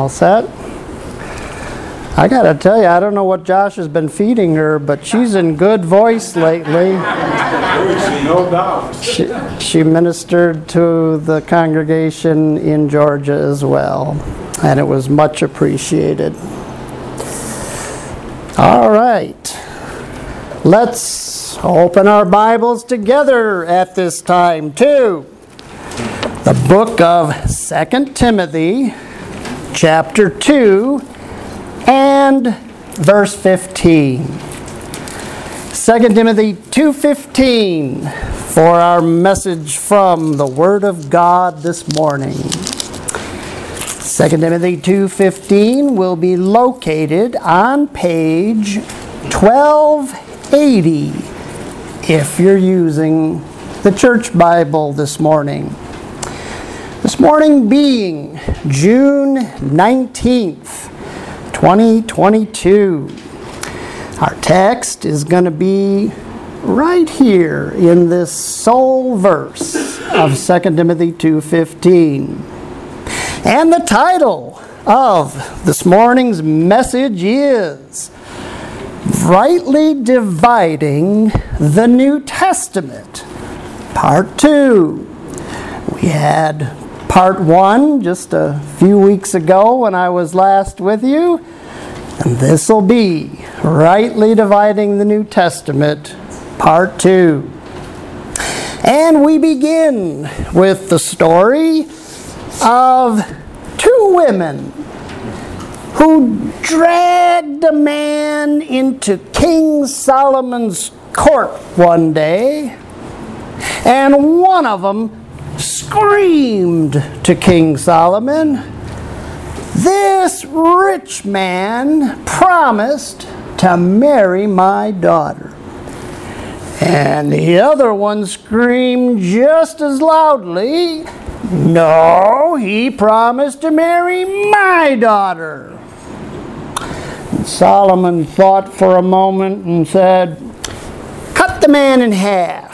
All set? I gotta tell you, I don't know what Josh has been feeding her, but she's in good voice lately. No doubt. She ministered to the congregation in Georgia as well, and it was much appreciated. All right. Let's open our Bibles together at this time to the book of 2 Timothy, chapter 2, and verse 15. 2 Timothy 2:15 for our message from the Word of God this morning. 2 Timothy 2:15 will be located on page 1280 if you're using the Church Bible this morning. This morning being June 19th, 2022. Our text is going to be right here in this sole verse of 2 Timothy 2:15. And the title of this morning's message is Rightly Dividing the New Testament, Part 2. We had Part 1 just a few weeks ago when I was last with you. And this will be Rightly Dividing the New Testament, Part 2. And we begin with the story of two women who dragged a man into King Solomon's court one day, and one of them screamed to King Solomon, "This rich man promised to marry my daughter." And the other one screamed just as loudly, "No, he promised to marry my daughter." And Solomon thought for a moment and said, "Cut the man in half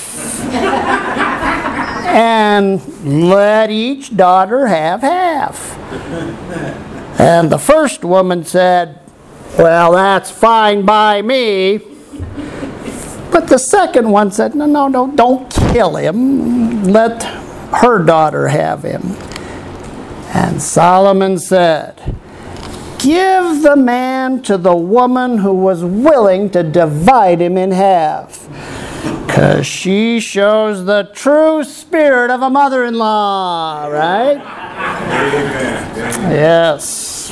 and let each daughter have half." And the first woman said, "Well, that's fine by me." But the second one said, No, don't kill him. Let her daughter have him." And Solomon said, "Give the man to the woman who was willing to divide him in half, 'cause she shows the true spirit of a mother-in-law," right? Yes.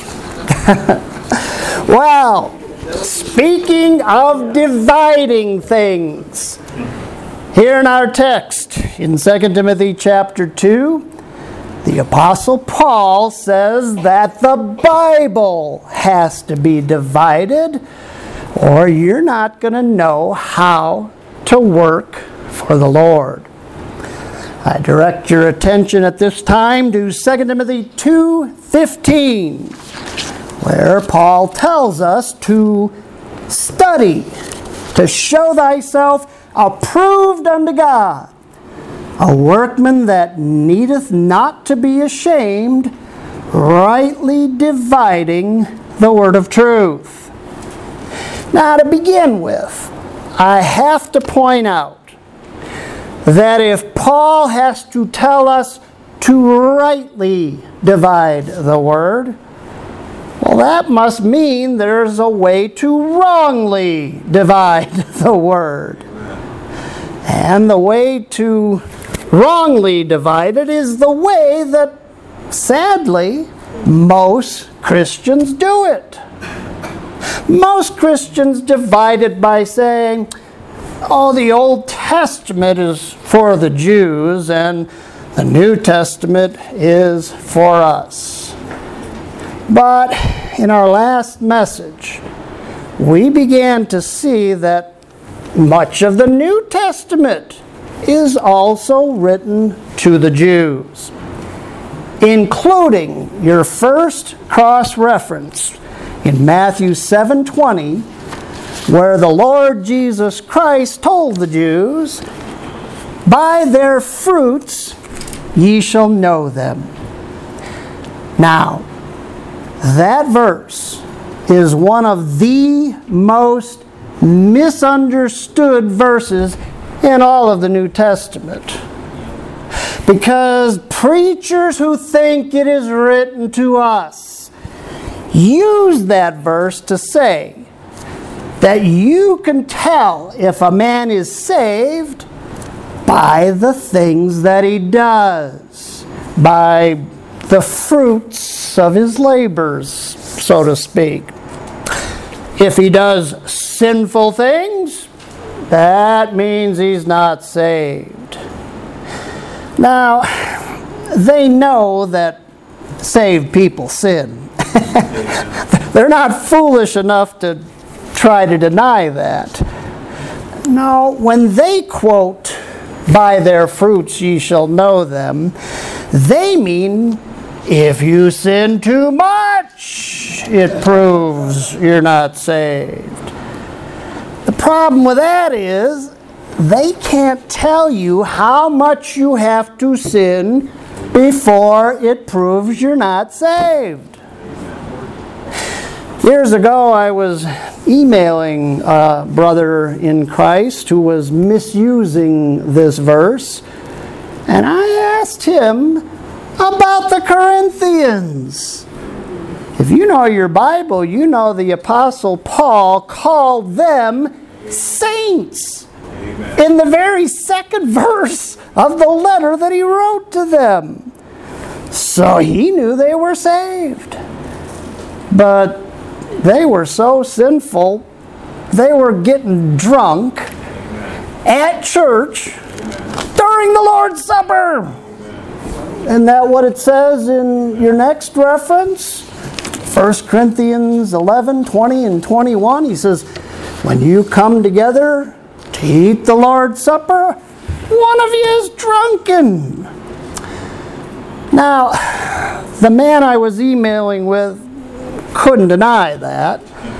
Well, speaking of dividing things, here in our text in 2 Timothy chapter 2, the Apostle Paul says that the Bible has to be divided, or you're not going to know how to work for the Lord. I direct your attention at this time to 2 Timothy 2:15, where Paul tells us to study, to show thyself approved unto God, a workman that needeth not to be ashamed, rightly dividing the word of truth. Now, to begin with, I have to point out that if Paul has to tell us to rightly divide the word, well, that must mean there's a way to wrongly divide the word. And the way to wrongly divide it is the way that, sadly, most Christians do it. Most Christians divide it by saying, "Oh, the Old Testament is for the Jews and the New Testament is for us." But in our last message, we began to see that much of the New Testament is also written to the Jews, including your first cross-reference in Matthew 7:20, where the Lord Jesus Christ told the Jews, "By their fruits ye shall know them." Now, That verse is one of the most misunderstood verses in all of the New Testament. Because preachers who think it is written to us use that verse to say that you can tell if a man is saved by the things that he does, by the fruits of his labors, so to speak. If he does sinful things, that means he's not saved. Now, they know that saved people sin. They're not foolish enough to try to deny that. No, when they quote, "By their fruits ye shall know them," they mean if you sin too much, it proves you're not saved. The problem with that is they can't tell you how much you have to sin before it proves you're not saved. Years ago, I was emailing a brother in Christ who was misusing this verse, and I asked him about the Corinthians. If you know your Bible, you know the Apostle Paul called them saints. Amen. In the very second verse of the letter that he wrote to them. So he knew they were saved. But they were so sinful, they were getting drunk at church during the Lord's Supper. Isn't that what it says in your next reference? 1 Corinthians 11, 20 and 21. He says, when you come together to eat the Lord's Supper, one of you is drunken. Now, the man I was emailing with couldn't deny that.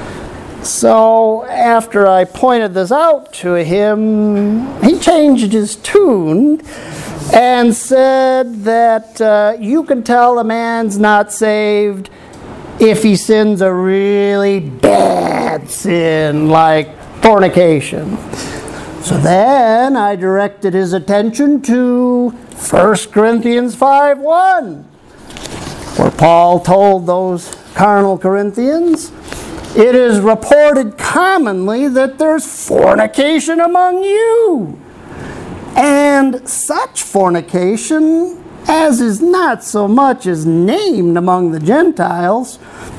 So after I pointed this out to him, he changed his tune and said that you can tell a man's not saved if he sins a really bad sin like fornication. So then I directed his attention to 1 Corinthians 5:1, where Paul told those carnal Corinthians, it is reported commonly that there's fornication among you, and such fornication as is not so much as named among the Gentiles,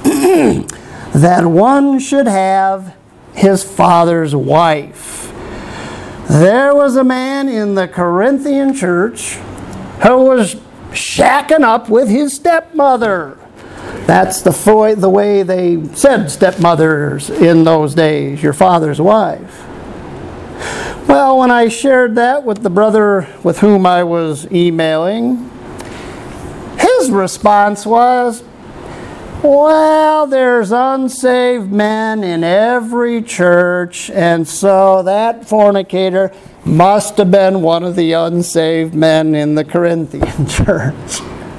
that one should have his father's wife. There was a man in the Corinthian church who was shacking up with his stepmother. That's the way they said stepmothers in those days, your father's wife. Well, when I shared that with the brother with whom I was emailing, his response was, well, there's unsaved men in every church, and so that fornicator must have been one of the unsaved men in the Corinthian church.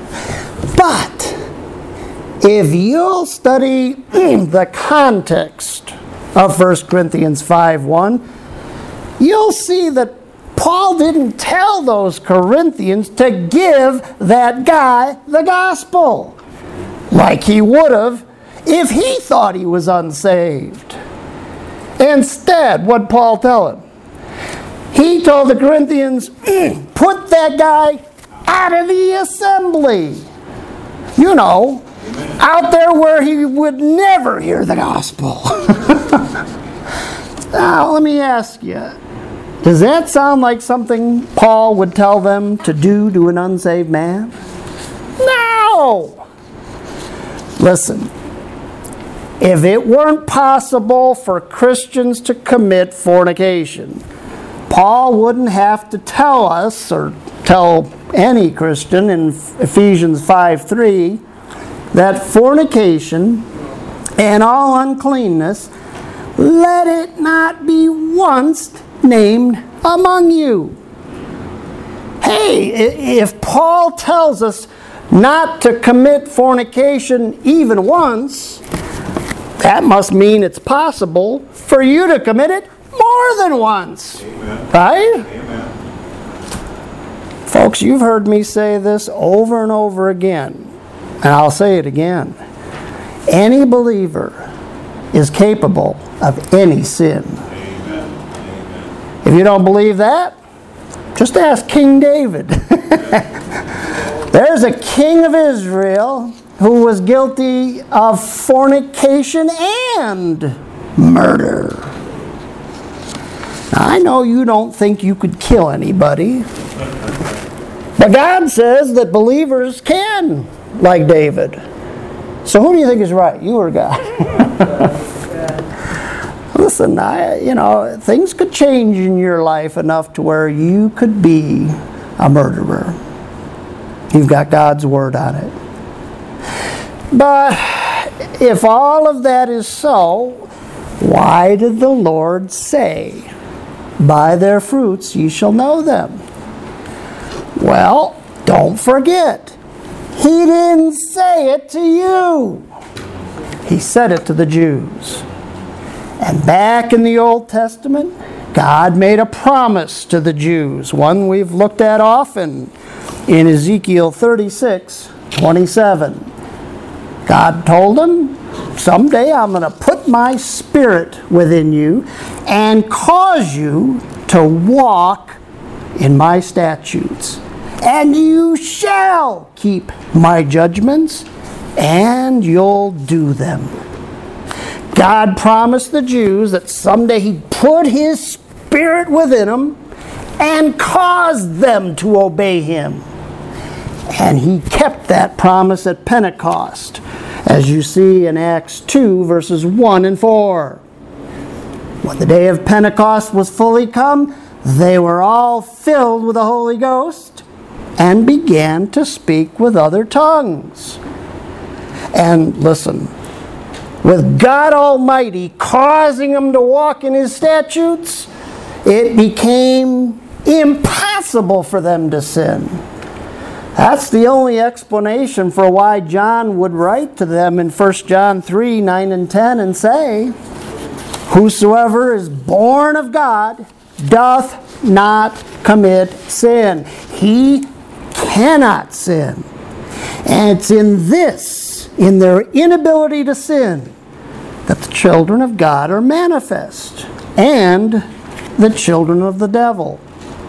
But if you'll study the context of 1 Corinthians 5:1, you'll see that Paul didn't tell those Corinthians to give that guy the gospel like he would have if he thought he was unsaved. Instead, what'd Paul tell him? He told the Corinthians, put that guy out of the assembly. You know, out there where he would never hear the gospel. Now, let me ask you, does that sound like something Paul would tell them to do to an unsaved man? No! Listen, if it weren't possible for Christians to commit fornication, Paul wouldn't have to tell us, or tell any Christian in Ephesians 5:3, that fornication and all uncleanness, let it not be once named among you. Hey, if Paul tells us not to commit fornication even once, that must mean it's possible for you to commit it more than once. Amen. Right? Amen. Folks, you've heard me say this over and over again, and I'll say it again. Any believer is capable of any sin. Amen. Amen. If you don't believe that, just ask King David. There's a king of Israel who was guilty of fornication and murder. Now, I know you don't think you could kill anybody, but God says that believers can, like David. So who do you think is right, you or God? Listen, things could change in your life enough to where you could be a murderer. You've got God's word on it. But if all of that is so, why did the Lord say, "By their fruits ye shall know them"? Well, don't forget, He didn't say it to you. He said it to the Jews. And back in the Old Testament, God made a promise to the Jews, one we've looked at often in Ezekiel 36:27. God told them, someday I'm going to put my spirit within you and cause you to walk in my statutes. And you shall keep my judgments, and you'll do them. God promised the Jews that someday He'd put His Spirit within them and cause them to obey Him. And He kept that promise at Pentecost, as you see in Acts 2, verses 1 and 4. When the day of Pentecost was fully come, they were all filled with the Holy Ghost and began to speak with other tongues. And listen, with God Almighty causing them to walk in His statutes, it became impossible for them to sin. That's the only explanation for why John would write to them in 1 John 3, 9 and 10 and say, "Whosoever is born of God doth not commit sin." He cannot sin. And it's in this, in their inability to sin, that the children of God are manifest, and the children of the devil.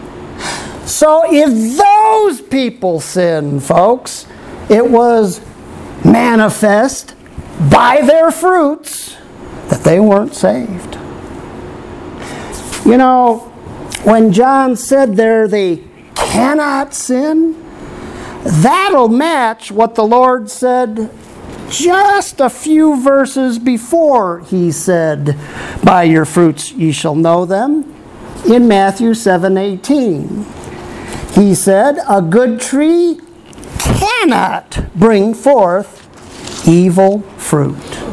So if those people sinned, folks, it was manifest by their fruits that they weren't saved. You know, when John said there they cannot sin, that'll match what the Lord said just a few verses before He said, "By your fruits ye shall know them," in Matthew 7:18. He said, "A good tree cannot bring forth evil fruit."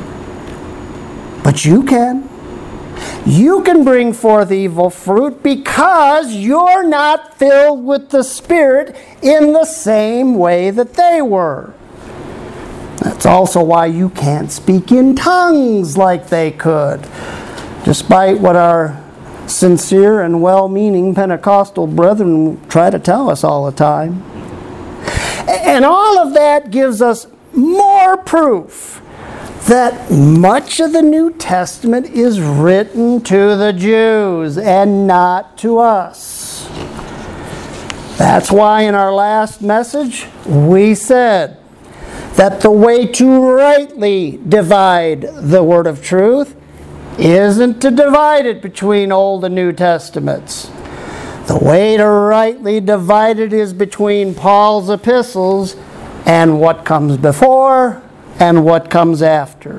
But you can. You can bring forth evil fruit because you're not filled with the Spirit in the same way that they were. That's also why you can't speak in tongues like they could, despite what our sincere and well-meaning Pentecostal brethren try to tell us all the time. And all of that gives us more proof that much of the New Testament is written to the Jews and not to us. That's why in our last message we said that the way to rightly divide the Word of truth isn't to divide it between Old and New Testaments. The way to rightly divide it is between Paul's epistles and what comes before and what comes after.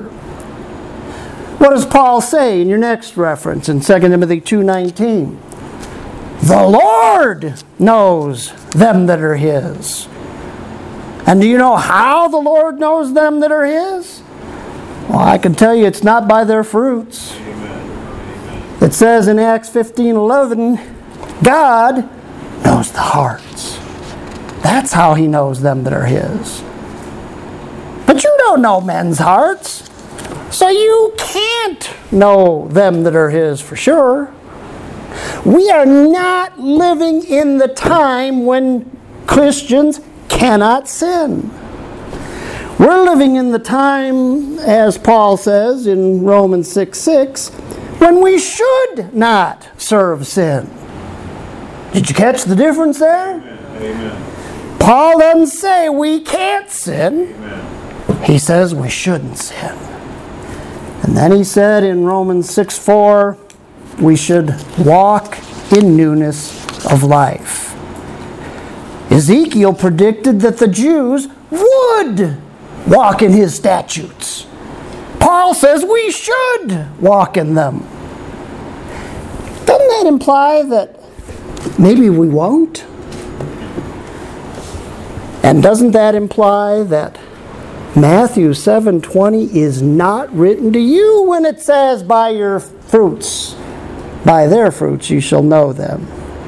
What does Paul say in your next reference in 2 Timothy 2:19? The Lord knows them that are His. And do you know how the Lord knows them that are His? Well, I can tell you it's not by their fruits. Amen. It says in Acts 15:11, God knows the hearts. That's how he knows them that are his. But you don't know men's hearts, so you can't know them that are his for sure. We are not living in the time when Christians cannot sin. We're living in the time, as Paul says in Romans 6:6, when we should not serve sin. Did you catch the difference there? Amen. Paul doesn't say we can't sin. Amen. He says we shouldn't sin. And then he said in Romans 6:4, we should walk in newness of life. Ezekiel predicted that the Jews would walk in his statutes. Paul says we should walk in them. Doesn't that imply that maybe we won't? And doesn't that imply that Matthew 7:20 is not written to you when it says, by your fruits, by their fruits you shall know them?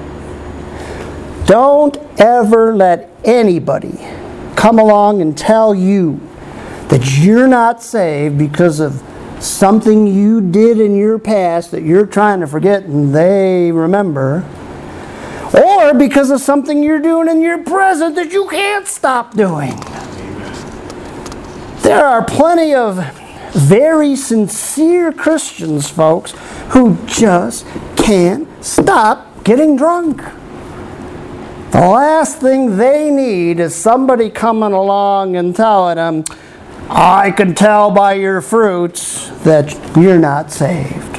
Don't ever let anybody come along and tell you that you're not saved because of something you did in your past that you're trying to forget and they remember, or because of something you're doing in your present that you can't stop doing. There are plenty of very sincere Christians, folks, who just can't stop getting drunk. The last thing they need is somebody coming along and telling them, I can tell by your fruits that you're not saved.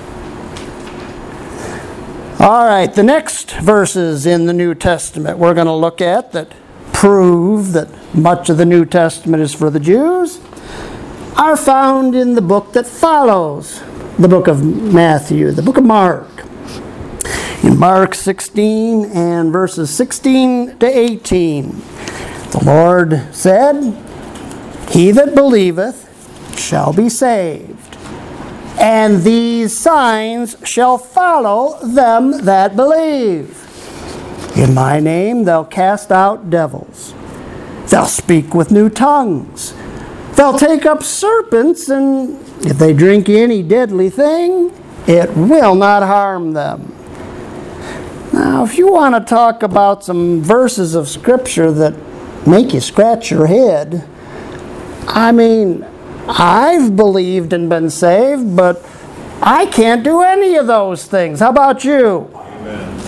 All right, the next verses in the New Testament we're going to look at that prove that much of the New Testament is for the Jews are found in the book that follows the book of Matthew, the book of Mark. In Mark 16 and verses 16 to 18, the Lord said, He that believeth shall be saved, and these signs shall follow them that believe. In my name they'll cast out devils. They'll speak with new tongues. They'll take up serpents, and if they drink any deadly thing, it will not harm them. Now, if you want to talk about some verses of Scripture that make you scratch your head, I mean, I've believed and been saved, but I can't do any of those things. How about you? Amen.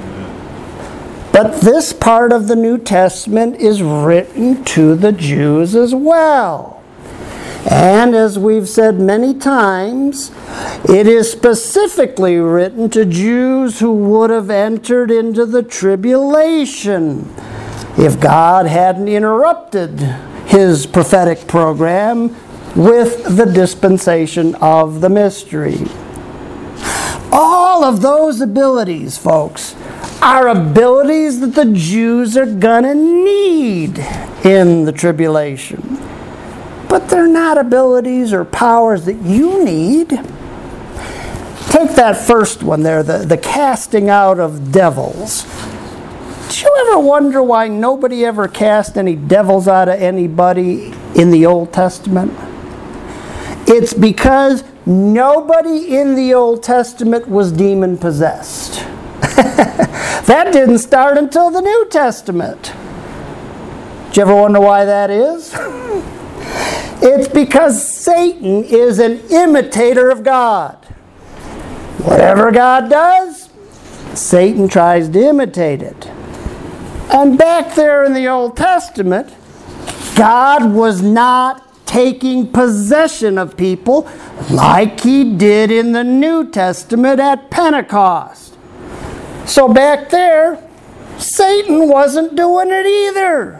But this part of the New Testament is written to the Jews as well. And as we've said many times, it is specifically written to Jews who would have entered into the tribulation if God hadn't interrupted His prophetic program with the dispensation of the mystery. All of those abilities, folks, are abilities that the Jews are going to need in the tribulation. But they're not abilities or powers that you need. Take that first one there, the casting out of devils. Did you ever wonder why nobody ever cast any devils out of anybody in the Old Testament? It's because nobody in the Old Testament was demon-possessed. That didn't start until the New Testament. Did you ever wonder why that is? It's because Satan is an imitator of God. Whatever God does, Satan tries to imitate it. And back there in the Old Testament, God was not taking possession of people like He did in the New Testament at Pentecost. So back there, Satan wasn't doing it either.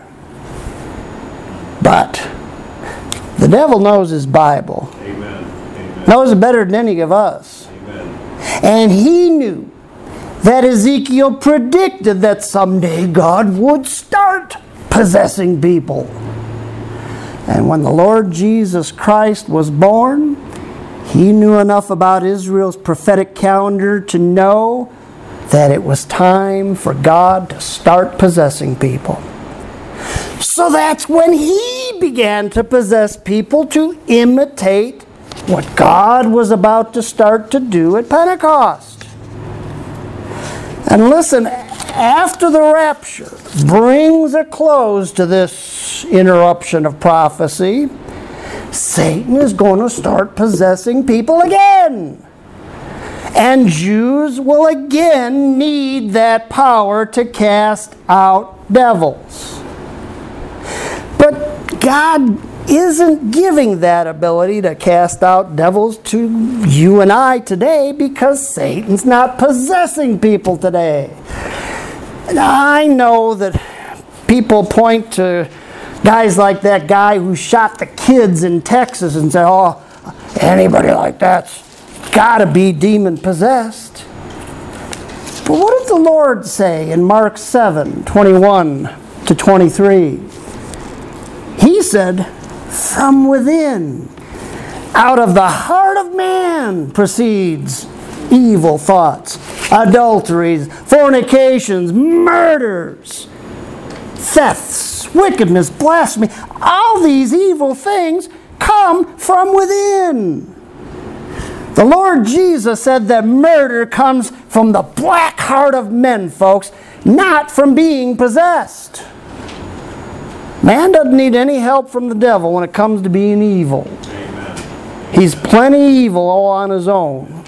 But the devil knows his Bible. Amen. Amen. Knows it better than any of us. Amen. And he knew that Ezekiel predicted that someday God would start possessing people. And when the Lord Jesus Christ was born, He knew enough about Israel's prophetic calendar to know that it was time for God to start possessing people. So that's when he began to possess people to imitate what God was about to start to do at Pentecost. And listen, after the rapture brings a close to this interruption of prophecy, Satan is going to start possessing people again. And Jews will again need that power to cast out devils. But God isn't giving that ability to cast out devils to you and I today because Satan's not possessing people today. And I know that people point to guys like that guy who shot the kids in Texas and say, oh, anybody like that's got to be demon-possessed. But what did the Lord say in Mark 7:21-23? He said, from within, out of the heart of man proceeds evil thoughts, adulteries, fornications, murders, thefts, wickedness, blasphemy. All these evil things come from within. The Lord Jesus said that murder comes from the black heart of men, folks, not from being possessed. Man doesn't need any help from the devil when it comes to being evil. Amen. He's plenty evil all on his own.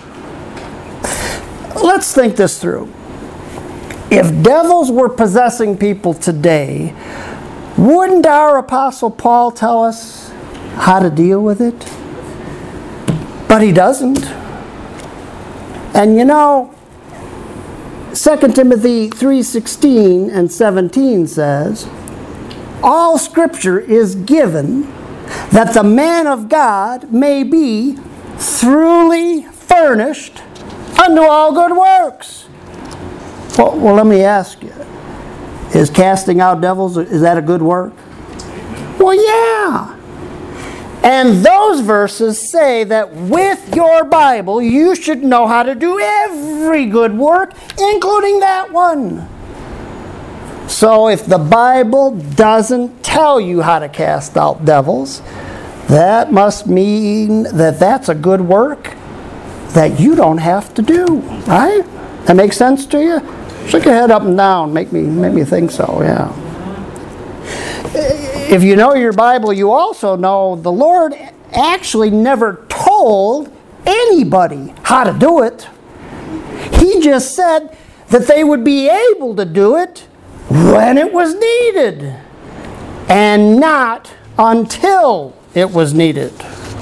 Let's think this through. If devils were possessing people today, wouldn't our Apostle Paul tell us how to deal with it? But he doesn't. And you know, 2 Timothy 3:16 and 17 says, all Scripture is given that the man of God may be thoroughly furnished unto all good works. Well, let me ask you, is casting out devils, is that a good work? Well, yeah. And those verses say that with your Bible, you should know how to do every good work, including that one. So if the Bible doesn't tell you how to cast out devils, that must mean that that's a good work that you don't have to do, right? That makes sense to you? Shake your head up and down, make me think so, yeah. If you know your Bible, you also know the Lord actually never told anybody how to do it. He just said that they would be able to do it when it was needed, and not until it was needed.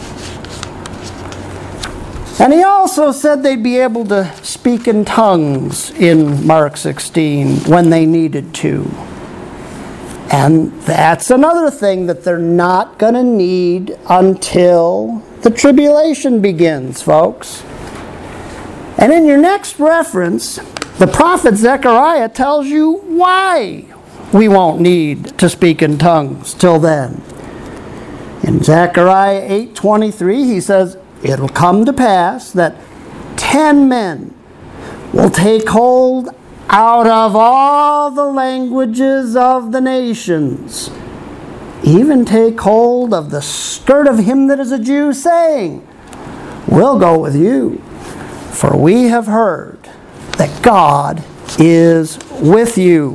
And he also said they'd be able to speak in tongues in Mark 16 when they needed to. And that's another thing that they're not going to need until the tribulation begins, folks. And in your next reference, the prophet Zechariah tells you why we won't need to speak in tongues till then. In Zechariah 8:23, he says, it'll come to pass that 10 men will take hold out of all the languages of the nations, even take hold of the skirt of him that is a Jew, saying, we'll go with you, for we have heard that God is with you.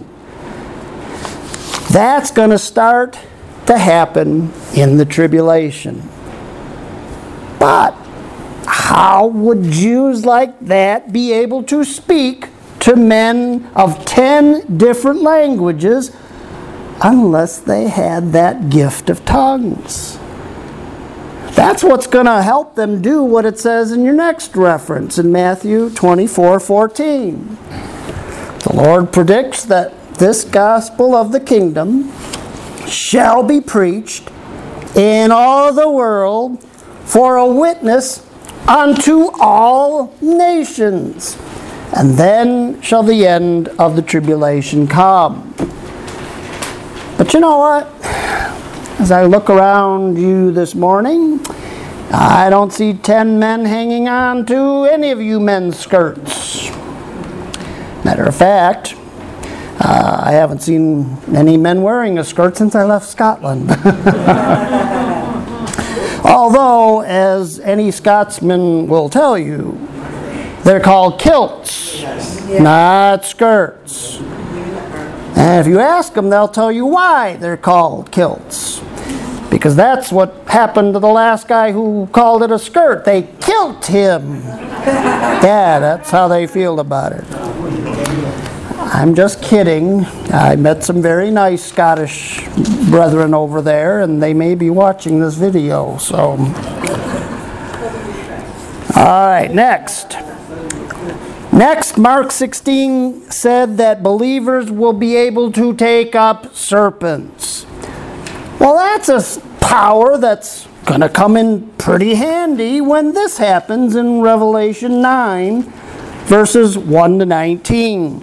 That's going to start to happen in the tribulation. But how would Jews like that be able to speak to men of 10 different languages unless they had that gift of tongues? That's what's going to help them do what it says in your next reference in Matthew 24:14. The Lord predicts that this gospel of the kingdom shall be preached in all the world for a witness unto all nations, and then shall the end of the tribulation come. But you know what? As I look around you this morning, I don't see 10 men hanging on to any of you men's skirts. Matter of fact, I haven't seen any men wearing a skirt since I left Scotland. Although, as any Scotsman will tell you, they're called kilts, not skirts. And if you ask them, they'll tell you why they're called kilts. Because that's what happened to the last guy who called it a skirt. They kilt him. Yeah, that's how they feel about it. I'm just kidding. I met some very nice Scottish brethren over there, and they may be watching this video. So, all right, next. Next, Mark 16 said that believers will be able to take up serpents. Well, that's a power that's going to come in pretty handy when this happens in Revelation 9, verses 1 to 19.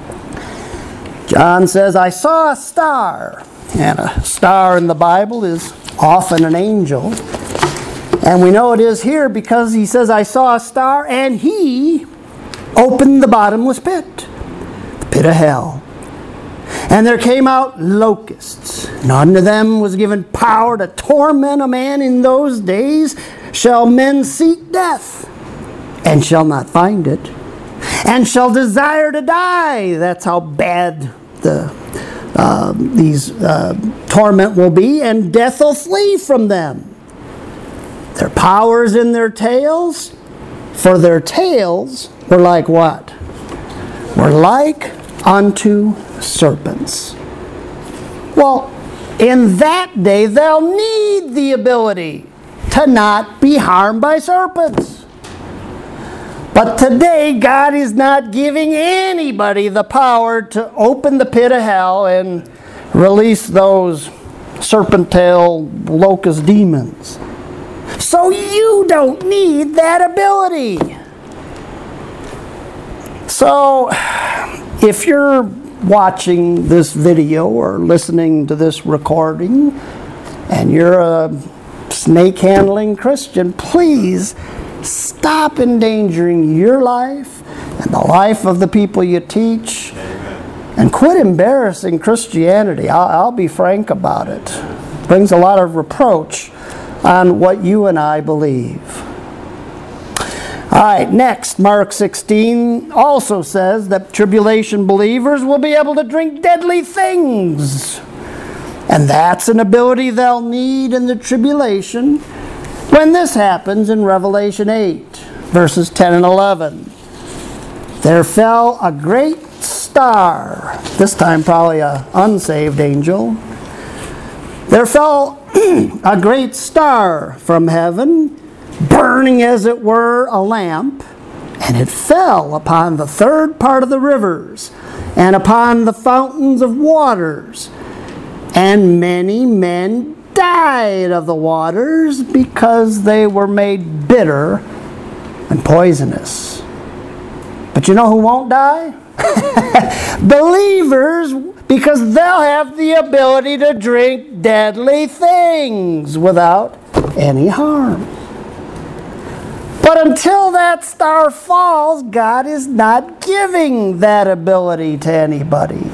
John says, I saw a star, and a star in the Bible is often an angel. And we know it is here because he says, I saw a star, and he opened the bottomless pit, the pit of hell. And there came out locusts, and unto them was given power to torment a man in those days. Shall men seek death, and shall not find it, and shall desire to die. That's how bad these torment will be, and death will flee from them. Their powers in their tails, for their tails were like what? Were like unto serpents. Well, in that day they'll need the ability to not be harmed by serpents. But today God is not giving anybody the power to open the pit of hell and release those serpent-tail locust demons. So you don't need that ability. So if you're watching this video or listening to this recording and you're a snake-handling Christian, please stop endangering your life and the life of the people you teach, and quit embarrassing Christianity. I'll be frank about it. It brings a lot of reproach on what you and I believe. All right, next, Mark 16 also says that tribulation believers will be able to drink deadly things. And that's an ability they'll need in the tribulation when this happens in Revelation 8, verses 10 and 11. There fell a great star, this time probably an unsaved angel. There fell a great star from heaven, burning as it were a lamp, and it fell upon the third part of the rivers, and upon the fountains of waters. And many men died of the waters because they were made bitter and poisonous. But you know who won't die? Believers, because they'll have the ability to drink deadly things without any harm. But until that star falls, God is not giving that ability to anybody.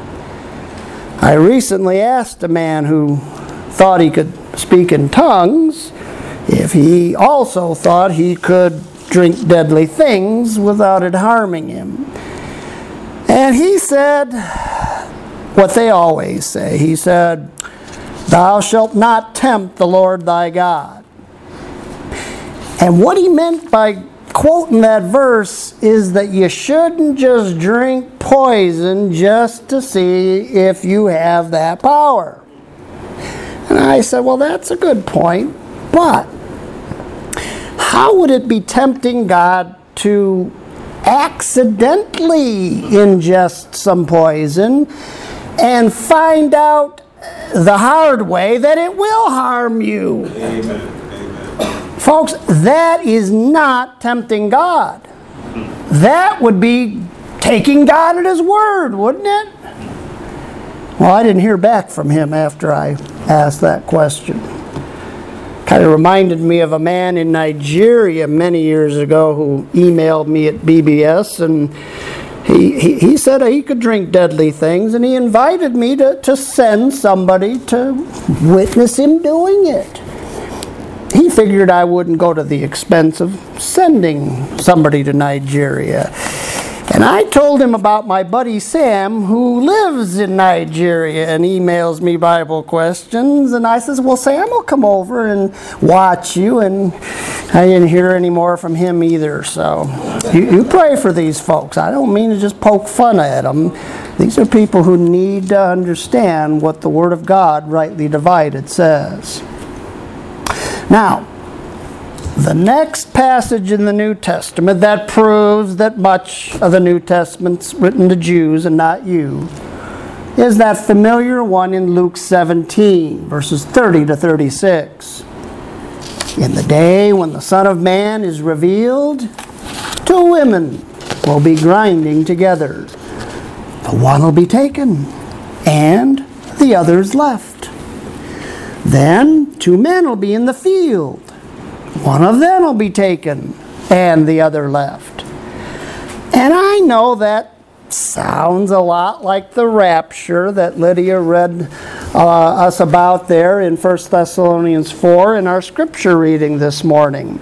I recently asked a man who thought he could speak in tongues if he also thought he could drink deadly things without it harming him. And he said what they always say. He said, "Thou shalt not tempt the Lord thy God." And what he meant by quoting that verse is that you shouldn't just drink poison just to see if you have that power. And I said, well, that's a good point, but how would it be tempting God to accidentally ingest some poison and find out the hard way that it will harm you? Amen. Folks, that is not tempting God. That would be taking God at His word, wouldn't it? Well, I didn't hear back from him after I asked that question. Kind of reminded me of a man in Nigeria many years ago who emailed me at BBS, and He said he could drink deadly things, and he invited me to send somebody to witness him doing it. He figured I wouldn't go to the expense of sending somebody to Nigeria. And I told him about my buddy Sam, who lives in Nigeria and emails me Bible questions. And I says, well, Sam will come over and watch you. And I didn't hear any more from him either. So you pray for these folks. I don't mean to just poke fun at them. These are people who need to understand what the Word of God, rightly divided, says. Now, the next passage in the New Testament that proves that much of the New Testament's written to Jews and not you is that familiar one in Luke 17, verses 30 to 36. In the day when the Son of Man is revealed, two women will be grinding together. The one will be taken, and the other's left. Then two men will be in the field. One of them will be taken, and the other left. And I know that sounds a lot like the rapture that Lydia read us about there in 1 Thessalonians 4 in our scripture reading this morning.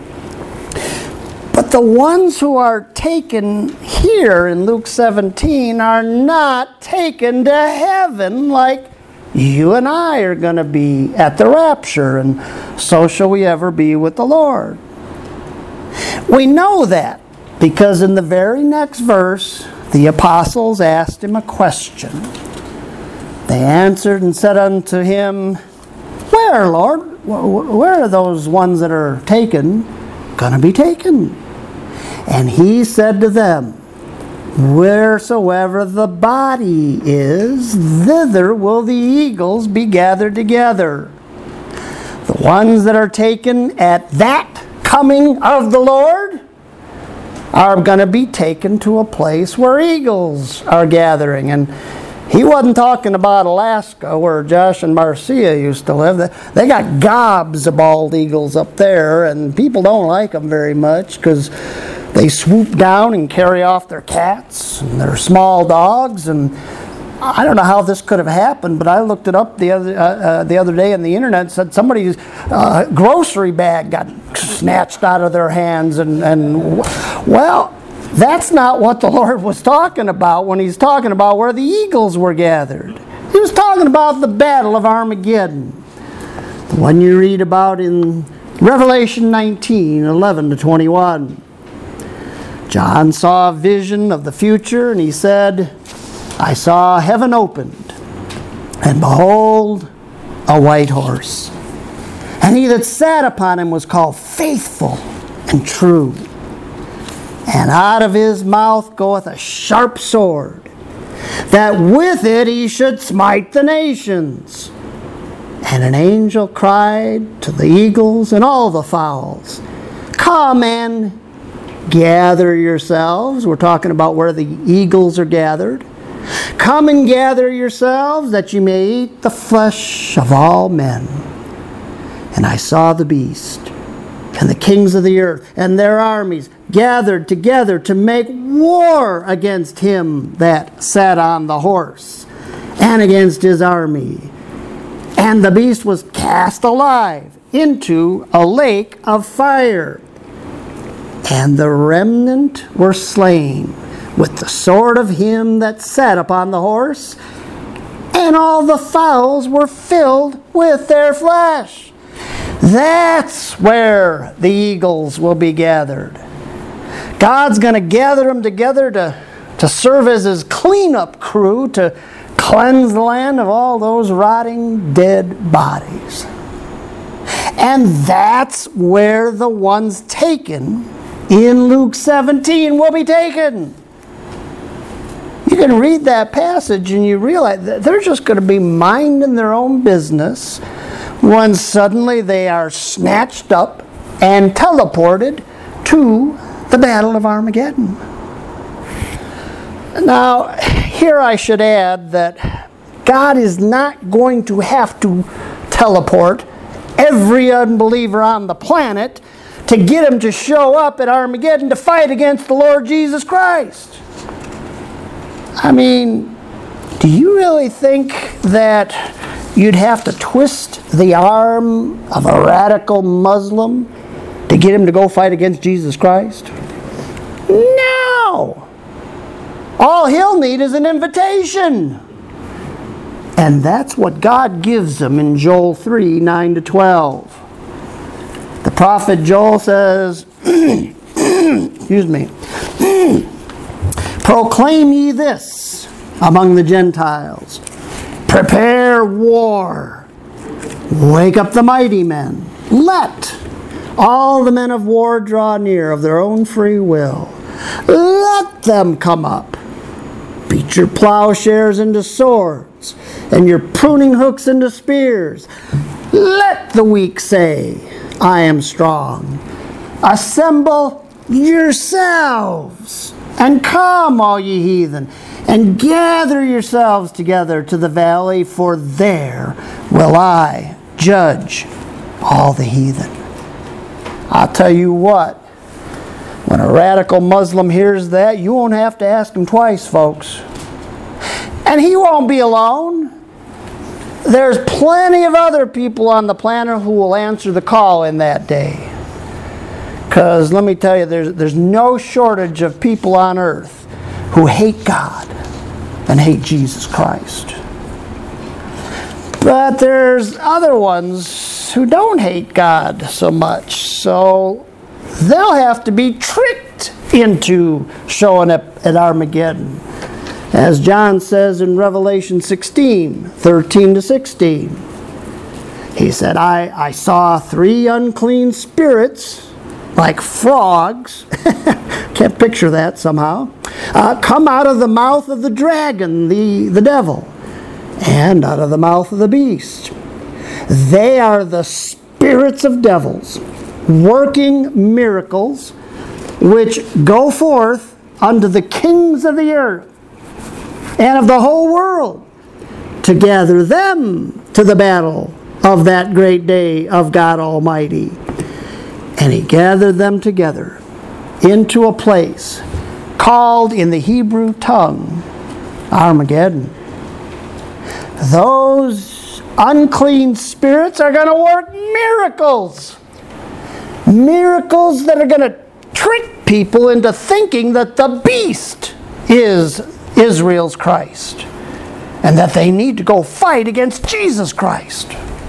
But the ones who are taken here in Luke 17 are not taken to heaven like you and I are going to be at the rapture, and so shall we ever be with the Lord. We know that because in the very next verse, the apostles asked him a question. They answered and said unto him, where, Lord? Where are those ones that are taken going to be taken? And he said to them, wheresoever the body is, thither will the eagles be gathered together. The ones that are taken at that coming of the Lord are going to be taken to a place where eagles are gathering. And he wasn't talking about Alaska, where Josh and Marcia used to live. They got gobs of bald eagles up there, and people don't like them very much because they swoop down and carry off their cats and their small dogs. And I don't know how this could have happened, but I looked it up the other day on the internet and said somebody's grocery bag got snatched out of their hands. And well, that's not what the Lord was talking about when he's talking about where the eagles were gathered. He was talking about the Battle of Armageddon, the one you read about in Revelation 19, 11 to 21. John saw a vision of the future, and he said, I saw heaven opened, and behold, a white horse. And he that sat upon him was called Faithful and True. And out of his mouth goeth a sharp sword, that with it he should smite the nations. And an angel cried to the eagles and all the fowls, come and gather yourselves. We're talking about where the eagles are gathered. Come and gather yourselves, that you may eat the flesh of all men. And I saw the beast, and the kings of the earth, and their armies, gathered together to make war against him that sat on the horse, and against his army. And the beast was cast alive into a lake of fire. And the remnant were slain with the sword of him that sat upon the horse, and all the fowls were filled with their flesh. That's where the eagles will be gathered. God's going to gather them together to serve as his cleanup crew to cleanse the land of all those rotting dead bodies. And that's where the ones taken in Luke 17 will be taken. You can read that passage and you realize that they're just going to be minding their own business when suddenly they are snatched up and teleported to the Battle of Armageddon. Now, here I should add that God is not going to have to teleport every unbeliever on the planet to get him to show up at Armageddon to fight against the Lord Jesus Christ. I mean, do you really think that you'd have to twist the arm of a radical Muslim to get him to go fight against Jesus Christ? No! All he'll need is an invitation. And that's what God gives him in Joel 3, 9-12. The prophet Joel says, excuse me, proclaim ye this among the Gentiles. Prepare war. Wake up the mighty men. Let all the men of war draw near of their own free will. Let them come up. Beat your plowshares into swords, and your pruning hooks into spears. Let the weak say, I am strong. Assemble yourselves, and come, all ye heathen, and gather yourselves together to the valley, for there will I judge all the heathen. I'll tell you what, when a radical Muslim hears that, you won't have to ask him twice, folks. And he won't be alone. There's plenty of other people on the planet who will answer the call in that day. Because let me tell you, there's no shortage of people on earth who hate God and hate Jesus Christ. But there's other ones who don't hate God so much. So they'll have to be tricked into showing up at Armageddon. As John says in Revelation 16, 13-16. He said, I saw 3 unclean spirits, like frogs, can't picture that somehow, come out of the mouth of the dragon, the devil, and out of the mouth of the beast. They are the spirits of devils, working miracles, which go forth unto the kings of the earth and of the whole world, to gather them to the battle of that great day of God Almighty. And he gathered them together into a place called in the Hebrew tongue Armageddon. Those unclean spirits are going to work miracles. Miracles that are going to trick people into thinking that the beast is Israel's Christ and that they need to go fight against Jesus Christ.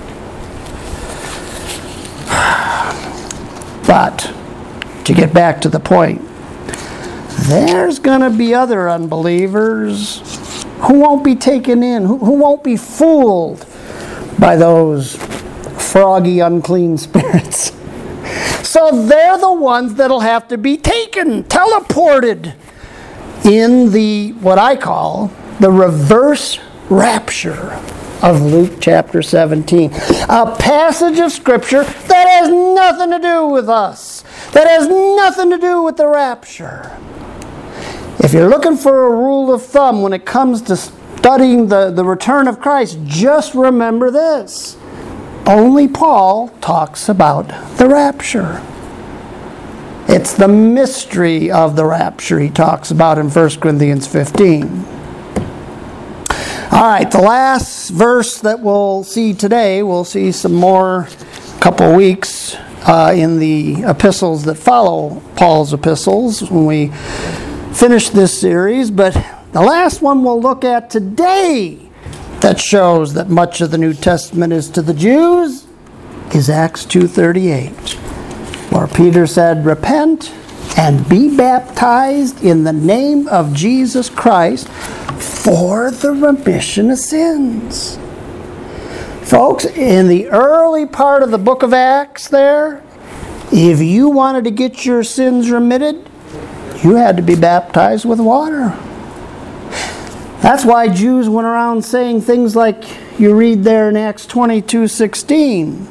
But to get back to the point, there's going to be other unbelievers who won't be taken in, who won't be fooled by those froggy, unclean spirits. So they're the ones that'll have to be taken, teleported in the, what I call, the reverse rapture of Luke chapter 17. A passage of Scripture that has nothing to do with us, that has nothing to do with the rapture. If you're looking for a rule of thumb when it comes to studying the return of Christ, just remember this. Only Paul talks about the rapture. It's the mystery of the rapture he talks about in 1 Corinthians 15. All right, the last verse that we'll see today, we'll see some more couple weeks in the epistles that follow Paul's epistles when we finish this series. But the last one we'll look at today that shows that much of the New Testament is to the Jews is Acts 2:38, where Peter said, repent and be baptized in the name of Jesus Christ for the remission of sins. Folks, in the early part of the book of Acts there, if you wanted to get your sins remitted, you had to be baptized with water. That's why Jews went around saying things like you read there in Acts 22:16.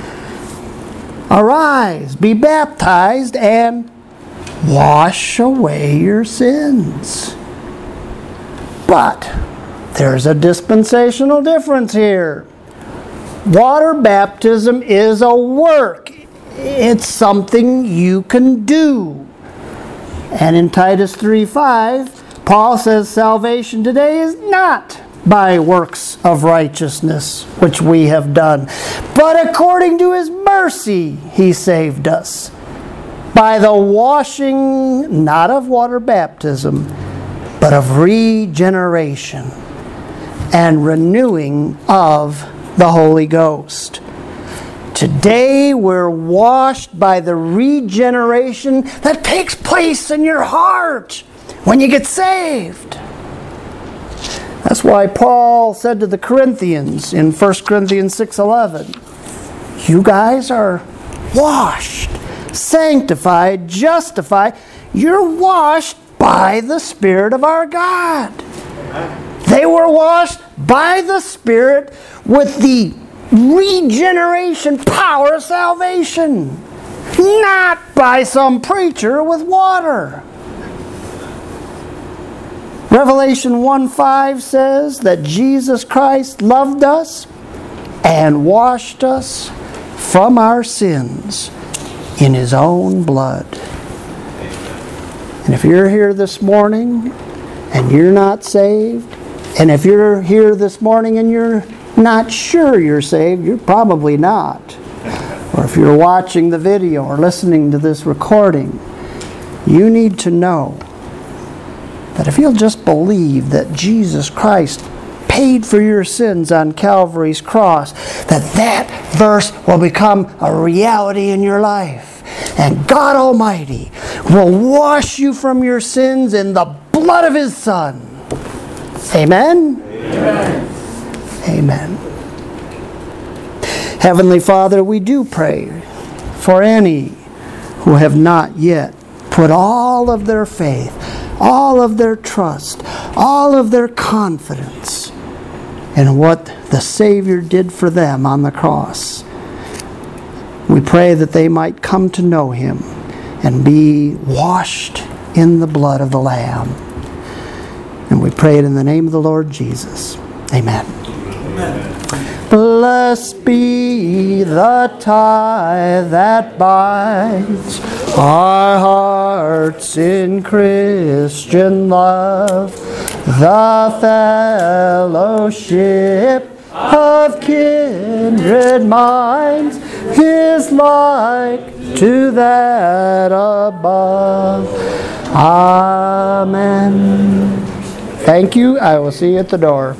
Arise, be baptized, and wash away your sins. But there's a dispensational difference here. Water baptism is a work. It's something you can do. And in Titus 3:5, Paul says salvation today is not by works of righteousness which we have done, but according to his mercy he saved us by the washing not of water baptism, but of regeneration and renewing of the Holy Ghost. Today we're washed by the regeneration that takes place in your heart when you get saved. That's why Paul said to the Corinthians in 1 Corinthians 6:11, you guys are washed, sanctified, justified. You're washed by the Spirit of our God. They were washed by the Spirit with the regeneration power of salvation, not by some preacher with water. Revelation 1:5 says that Jesus Christ loved us and washed us from our sins in His own blood. And if you're here this morning and you're not saved, and if you're here this morning and you're not sure you're saved, you're probably not. Or if you're watching the video or listening to this recording, you need to know that if you'll just believe that Jesus Christ paid for your sins on Calvary's cross, that verse will become a reality in your life. And God Almighty will wash you from your sins in the blood of His Son. Amen? Amen. Amen. Heavenly Father, we do pray for any who have not yet put all of their faith, all of their trust, all of their confidence in what the Savior did for them on the cross. We pray that they might come to know Him and be washed in the blood of the Lamb. And we pray it in the name of the Lord Jesus. Amen. Amen. Blessed be the tie that binds our hearts in Christian love, the fellowship of kindred minds is like to that above. Amen. Thank you. I will see you at the door.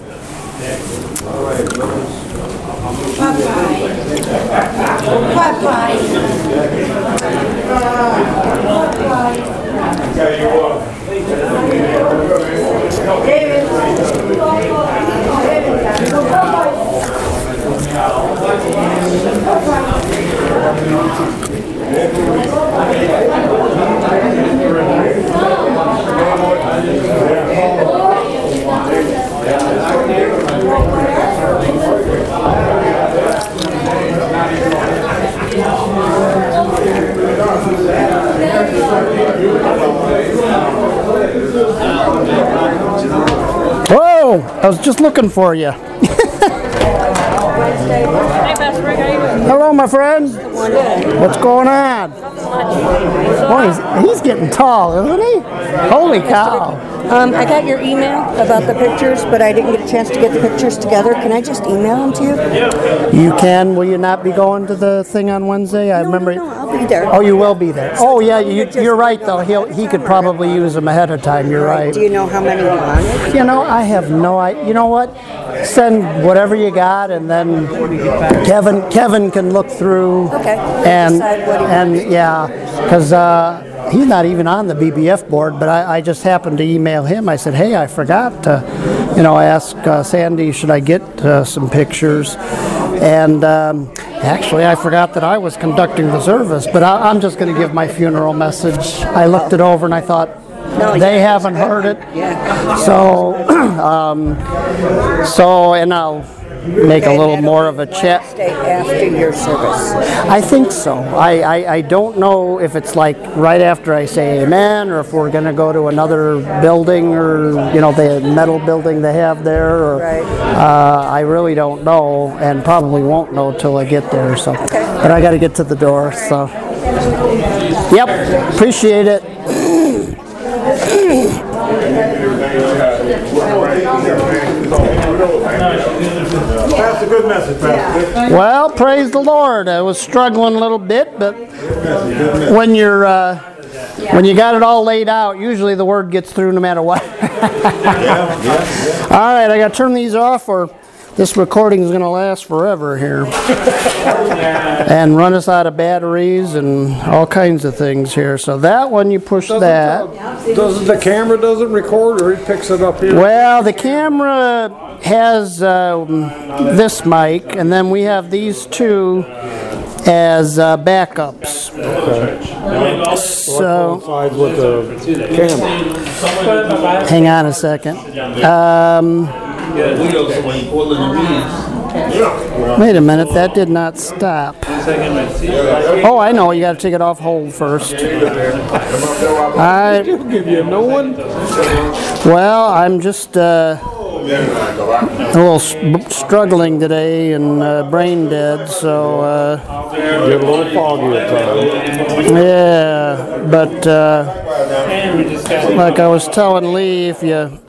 Whoa! I was just looking for you. Hello, my friend. What's going on? Oh, he's getting tall, isn't he? Holy cow. I got your email about the pictures, but I didn't get a chance to get the pictures together. Can I just email them to you? You can. Will you not be going to the thing on Wednesday? I remember. No, I'll be there. Oh, you will be there. Oh, yeah, you're right, though. He could probably use them ahead of time. You're right. Do you know how many you wanted? You know, I have no idea. You know what? Send whatever you got, and then Kevin can look through. Okay. And yeah, because he's not even on the BBF board, but I just happened to email him. I said, hey, I forgot to, I asked Sandy, should I get some pictures? And actually, I forgot that I was conducting the service, but I'm just going to give my funeral message. I looked it over and I thought, they haven't heard it. Yeah. So, and I'll make a little more of a chat. Stay after your service. I think so. I don't know if it's like right after I say amen, or if we're going to go to another building, or the metal building they have there. Or, right. I really don't know, and probably won't know till I get there. So, okay. But I got to get to the door. So, yep, appreciate it. That's a good message, Pastor. Well, praise the Lord. I was struggling a little bit, but when you got it all laid out, usually the word gets through no matter what. All right, I got to turn these off, or this recording is going to last forever here, and run us out of batteries and all kinds of things here. So that one, you push that. Doesn't the camera doesn't record, or it picks it up here? Well, the camera has this mic, and then we have these two as backups. So, Coincides with the camera. hang on a second. Wait a minute, that did not stop. Oh, I know, you got to take it off hold first. Give you a new one? Well, I'm just a little struggling today and brain dead, so Get a little foggy at times. yeah, but like I was telling Lee, if you